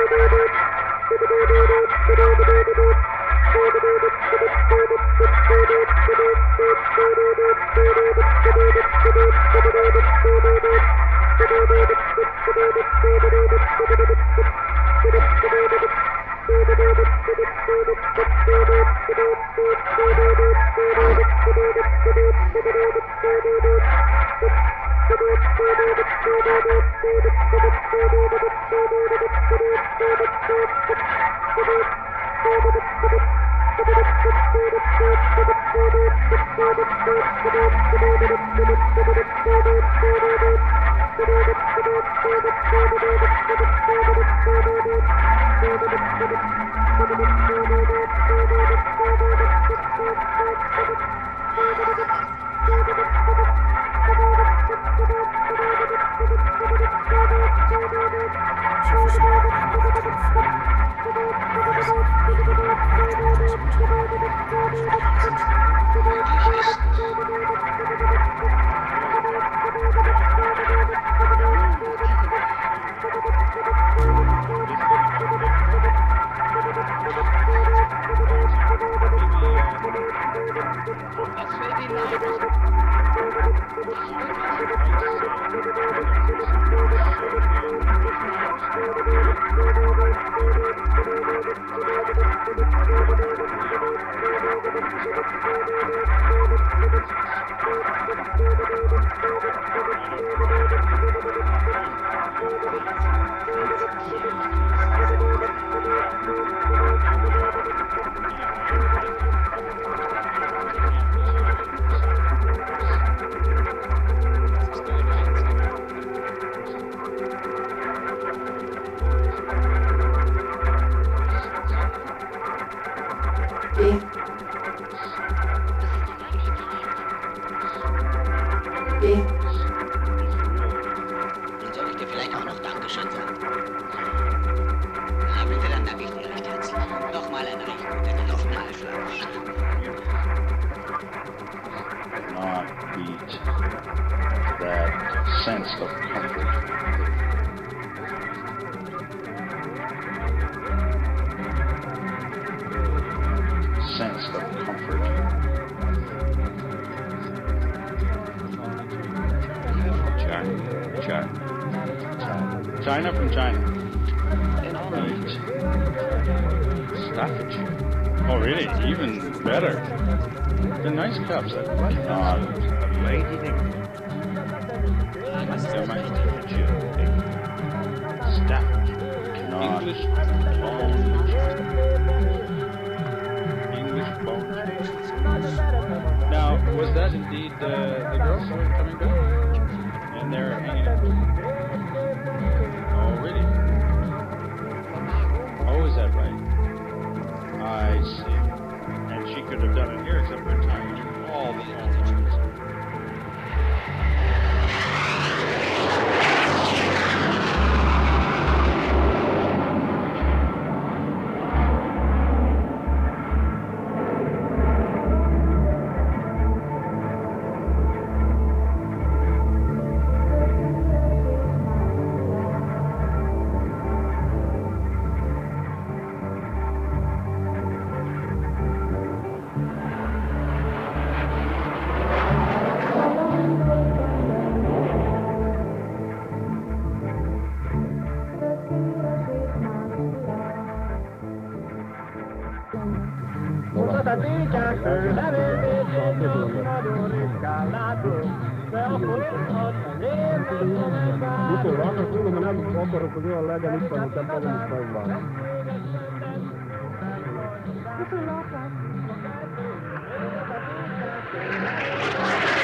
China from China. Right. Staffordshire. Oh, really? Even better. They're nice cups. Lady Staffordshire. English bone. English bone. Now, was that indeed the girls coming back? And they're hanging out. Oh, really? Oh, is that right? I see. And she could have done it here, except for time. All the others. Così non lega lì per un tempo che mi sto in mano.